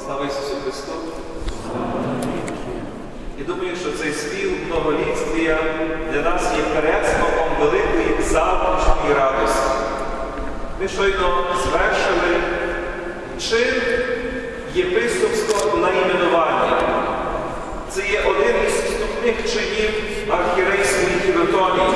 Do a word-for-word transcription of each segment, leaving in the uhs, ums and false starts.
Слава Ісусу Христу! Я думаю, що цей спів многоліття для нас є пересмаком великої завтрашньої радості. Ми щойно звершили чин єпископського наіменування. Це є один із вступних чинів архієрейської хіротонії.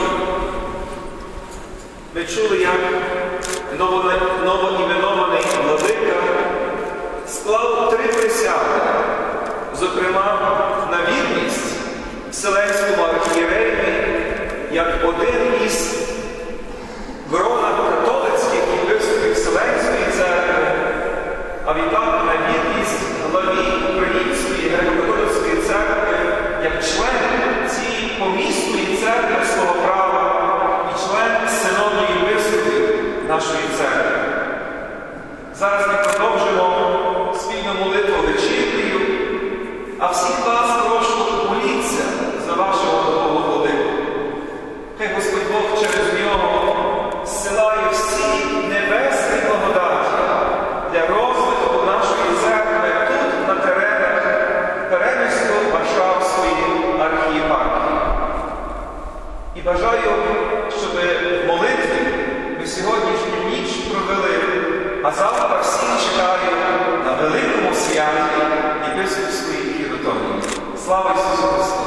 Ми чули, як новоіменований владика склав три присяги, зокрема на вірність Вселенському архієреєві, як один із грона католицьких єпископів Вселенської церкви, а відтак на вірність главі Української греко-католицької церкви, як член цієї помісної церкви свого права і член синоду єпископів нашої церкви. Зараз ми продовжимо спільну молитву вечірнею, а всіх вас прошу моліться за вашого нового владику. Хай Господь Бог через нього зсилає всі небесні благодаті для розвитку нашої церкви тут, на теренах Перемисько-Варшавської архієпархії. І бажаю, щоб в молитві ми сьогоднішню ніч провели, а завтра всі чекають на великому святі єпископської хіротонії. Слава Ісусу Христу!